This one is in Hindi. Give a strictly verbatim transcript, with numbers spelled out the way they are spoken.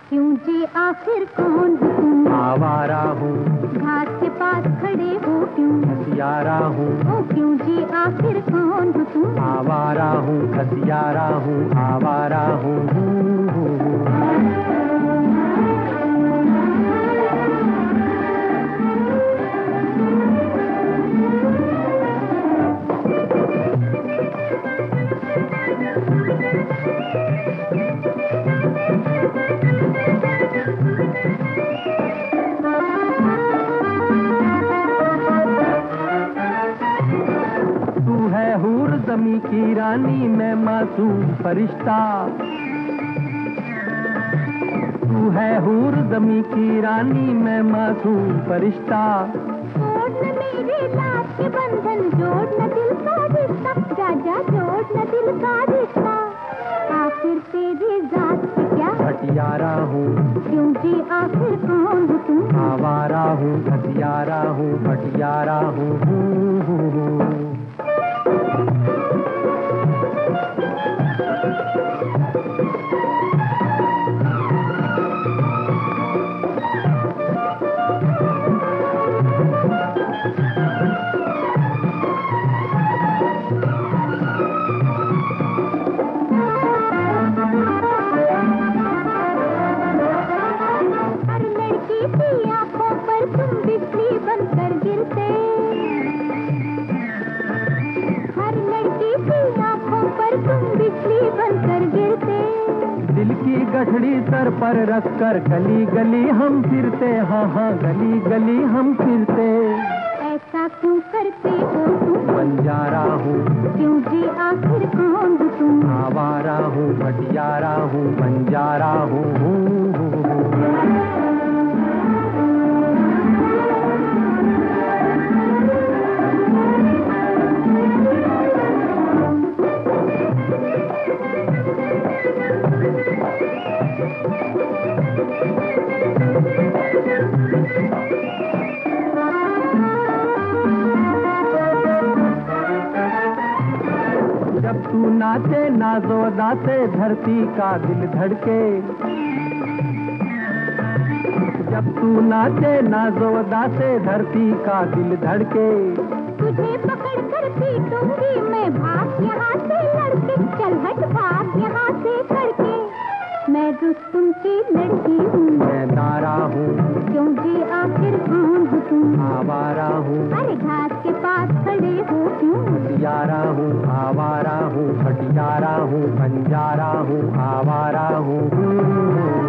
क्यों जी आखिर कौन हो तुम? आवारा हूँ। घास के पास खड़े हो क्यों? हसियारा हूँ। ओ क्यों जी आखिर कौन हो तुम? आवारा हूँ, हसियारा हूँ, आवारा हूँ, हूँ, हूँ, हूँ। हूर ज़मी की रानी मैं मासूम फरिश्ता, तू है हूर ज़मी की रानी मैं मासूम फरिश्ता। जोड़ न मेरे साथ के बंधन, जोड़ न दिल का रिश्ता, जा जा जोड़ न दिल का रिश्ता। आखिर तेरी जात से क्या? हटियारा हूँ। क्यों जी आखिर कौन हो तुम? आवारा हूँ, हथियारा हूँ, हटियारा हूँ, हूँ, हूँ, हूँ। बनकर गिरते, हर लड़की की आंखों पर तुम बिजली बनकर गिरते। दिल की गठड़ी सर पर रखकर गली गली हम फिरते, हाँ हाँ गली गली हम फिरते। ऐसा क्यों करते हो तुम? बंजारा हूँ। क्यों जी आखिर कौन हो तुम? आवारा हूँ, भटियारा हूँ, बंजारा हूँ, हूँ, हूँ, हूँ। जब तू नाचे नाज़ोदा से धरती का दिल धड़के, जब तू नाचे नाज़ोदा से धरती का दिल धड़के। तुझे पकड़ कर पीटूंगी मैं, भाग यहाँ से लड़के, चल हट भाग यहाँ से करके। मैं रुस्तुम की लड़की हूँ, मैं दारा हूँ। क्यों जी आखिर कौन हो तुम? आवारा हूँ। अरे घास के पास खड़े हो क्यों? हथियारा हूँ, आवारा हूँ, हटियारा हूँ, बंजारा हूँ, आवारा हूँ।